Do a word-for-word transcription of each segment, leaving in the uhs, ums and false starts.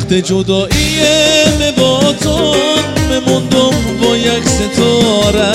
وقت جدایی با تو بموندم با یک ستاره،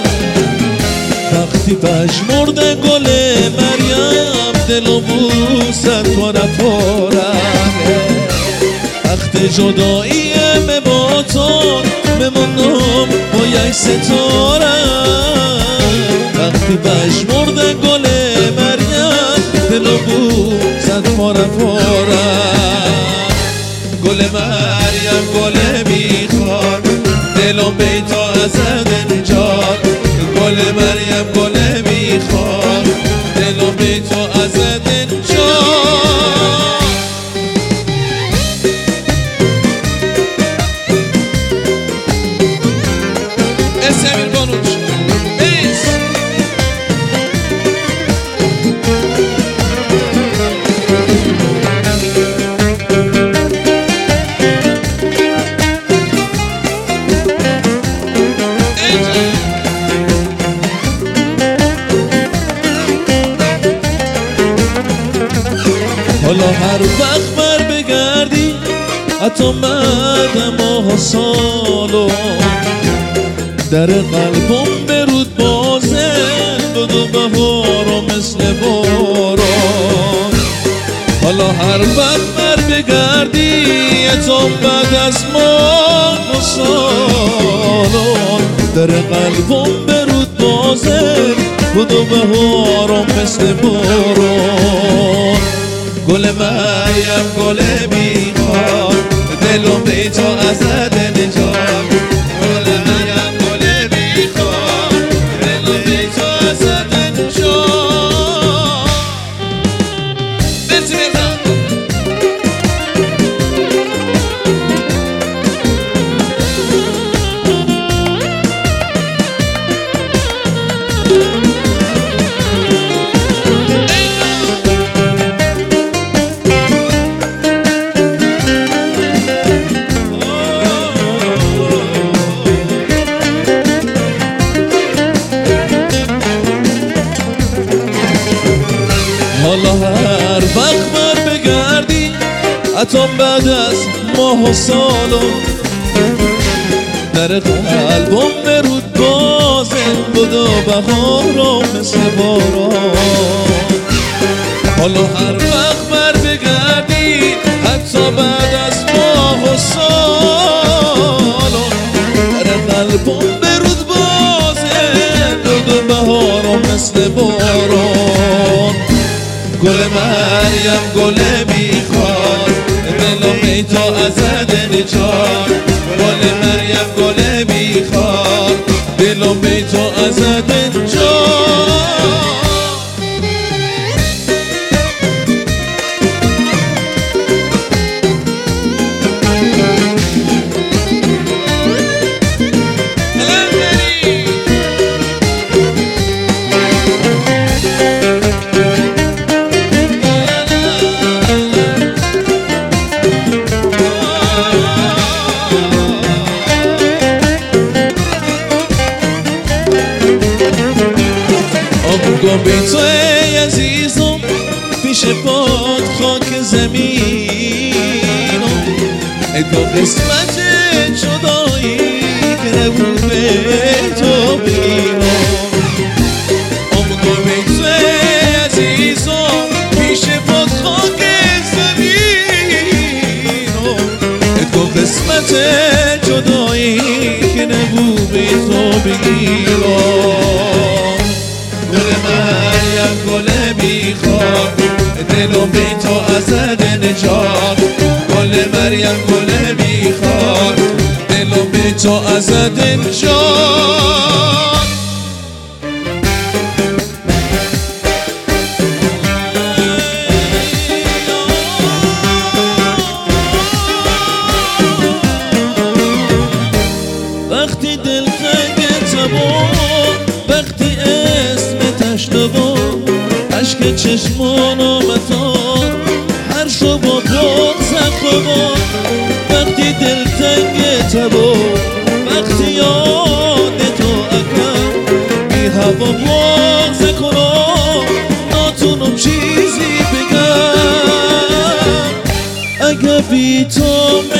وقتی پژمرده گل مریم دلو بوست پاره پاره. وقت جدایی با تو بموندم با یک ستاره، وقتی پژمرده گل مریم دلو بوست پاره پاره. گل مریم گل میخواد دلم بی تو ازت نجات، گل مریم گل میخواد دلم بی تو ازت نجات. اسمیر بانوش ایس حالا هر وقت بر بگردی حتی بعد ماه سالو، در قلبم برود بازه بدو بهارو مثل باران. حالا هر وقت بر بگردی حتی بعد از ماه سالو، در قلبم برود بازه بدو بهارو مثل باران. گل مریم گل میخواد دلم بی تو ازت نجات، گل مریم گل میخواد دلم بی تو ازت نجات. مرسی میخواد حالا هر وقت بر بگردی حتی بعد از ماه و سالو، در قلبم برود بازه بدو بهارو مثل باران. حالا هر وقت بر بگردی حتی بعد از ماه و سالو، در قلبم برود بازه بدو بهارو مثل باران. گل مریم گل میخواد دلم بی تو ازت نجات، گل مریم گل میخواد دلم بی تو ازت نجات. گم بی تو ای عزیزم پیش پاد خاک زمینم، ای تو قسمت جدایی که نبود به تو بگیرم. گم بی تو ای عزیزم پیش پاد خاک زمینم، ای تو قسمت جدایی که نبود به تو بگیرم. گل مریم گل میخواد دلم بی تو ازت نجات، گل مریم گل میخواد دلم بی تو ازت نجات. وقتی دلتنگ تبا، وقتی عشق چشمان آمدان هر شب با بغزم خوابان. وقتی دلتنگ تبا، وقتی یاد تو اکم بی هوا بغز کنم، ناتونم چیزی بگم. اگه بی تو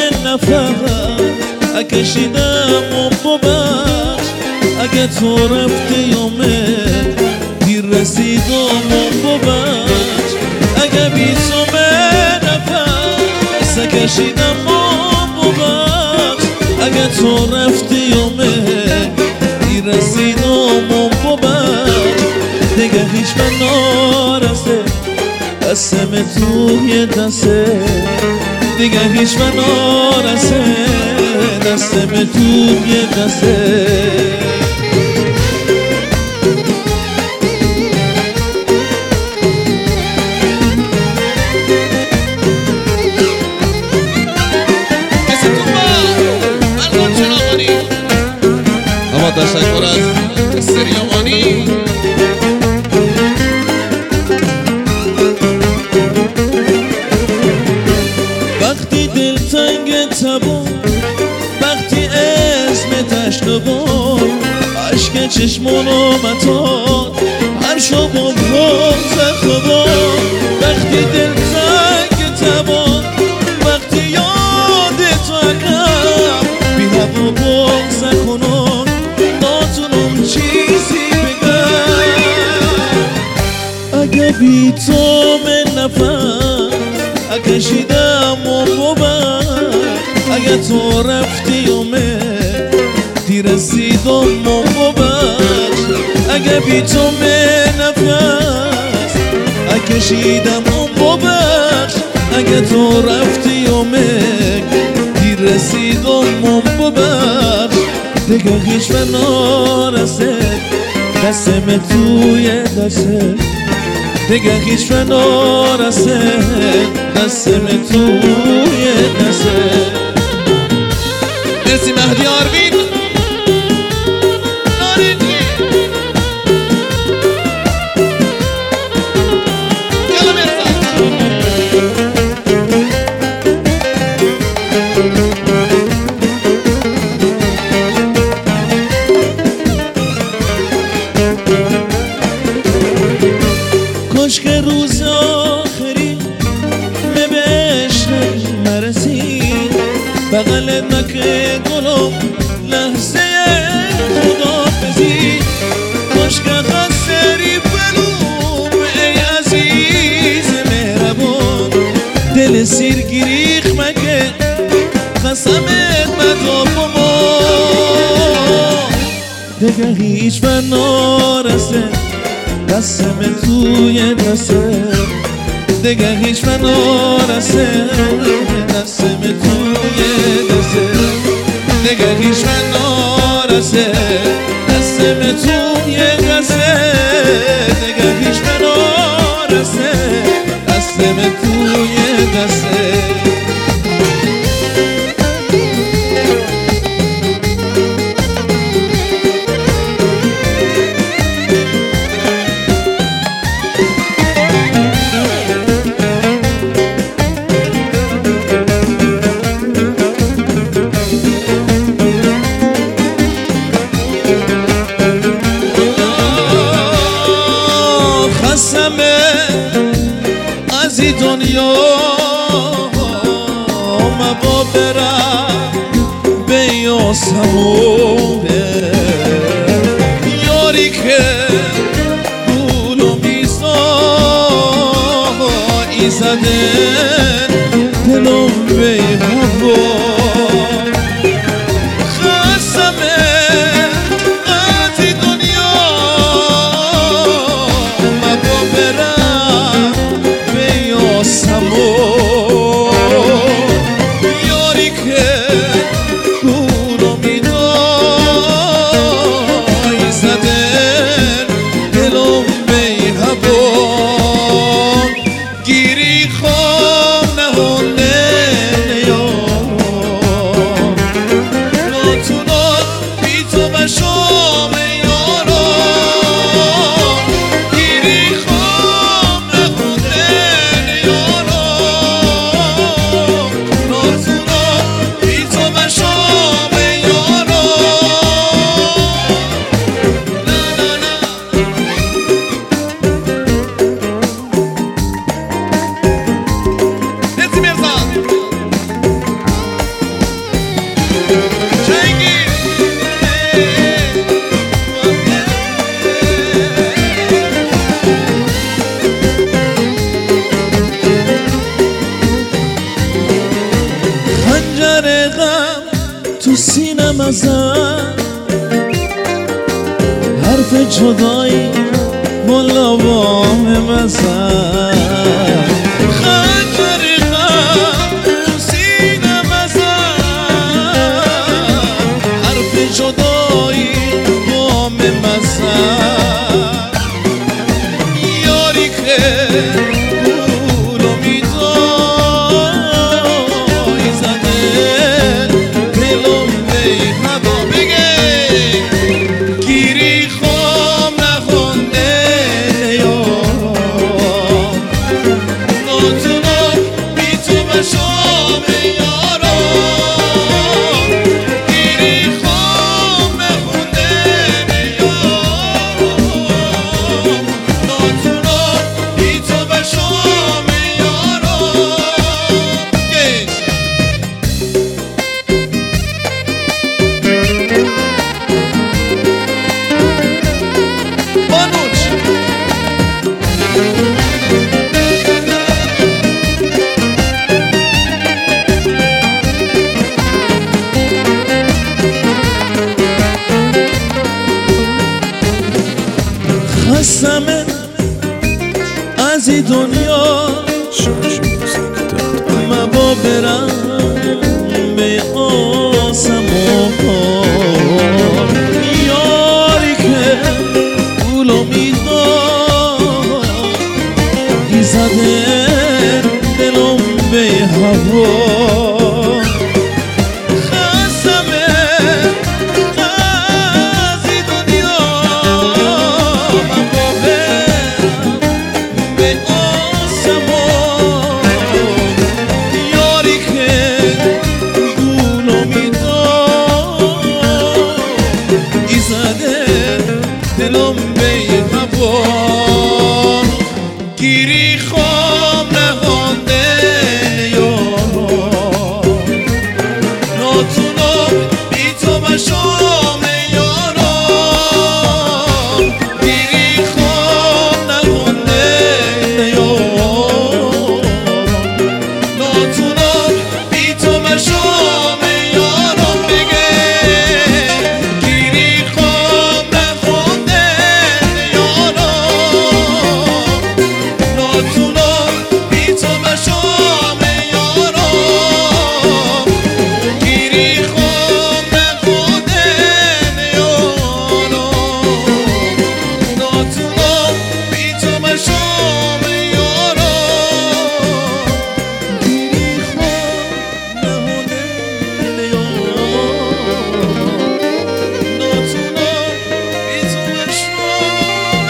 کشیدم و ببخش اگه تو رفتی یومه دیر رسیدم و ببخش اگه بی تو به نفس کشیدم و ببخش اگه تو رفتی یومه دیر رسیدم و ببخش دیگه هیچ من نارسه قسم توی دسته دیگه هیچ من نارسه دستم توی دسته اما تشکر از سریامانی وقتی دلتنگ تبون وقتی اسم تشنه بود عشق چشمونو متاد هر شب و روز خواب وقتی دلتنگ تبون وقتی یاد تو اقرب بی هوا بغض کنون ناتونم چیزی بگم اگه بی تو من نفس کشیدم و ببخش اگه تو رفتی یومه دیر رسیدم و ببخش اگه بی تو من نفس کشیدم و ببخش اگه تو رفتی یومه دیر رسیدم و ببخش دیگه هیچ من نارسه دستم توی دسته دیگه هیچ من نارسه دستم توی دسته مرسی مهدی آروین نارنجی یالا مرسا کاش که روز آخری به بهشت مرسید بغل مکه گلم لحظه خدافزی کاش که خسری بلوم ای عزیز مهربان دل سیرگیریخ مگه قسمت مدا بما دیگه هیچ من نارسه دستم توی دسته دیگه هیچ من نارسه دستم توی دسته دیگه هیچ من نارسه دستم توی دسته دیگه هیچ من نارسه دستم توی دسته از این دنیا مبا برم به یاسمونه یاری که گولو میزایی زدن دلم به هوا یاری که گولو میدای سینم ازم حرف جدایی والا وام مزن خنجر غم تو سینم ازم حرف جدایی وام مزن یاری که گولو میدای زده دلم به هوا بگه گیری خوام نخونده یارم ناتونم بی تو بشام یارم گیری خوام نخونده یارم ناتونم بی تو بشام یارم بانوش خستمه از این دنیا مبا برم به آسمان یاری که گولو میدای زده دلم به هوا خستمه از این دنیا مبا برم به آسمان یاری که گولو میدای زده دلم به هوا گیری خواب نخونده یارم ناتونم بی تو بشام یارم گیری خواب نخونده یارم ناتونم بی تو بشام یارم بگه گیری خواب نخونده یارم ناتونم بی تو بشام یارم گیری خواب نخونده یارم ناتونم بی تو بشام یارم گیری خواب نخونده یارم ناتونم بی تو بشام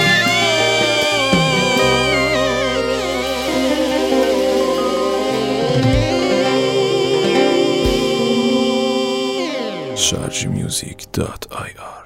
یارم شارژ میوزیک دات آی آر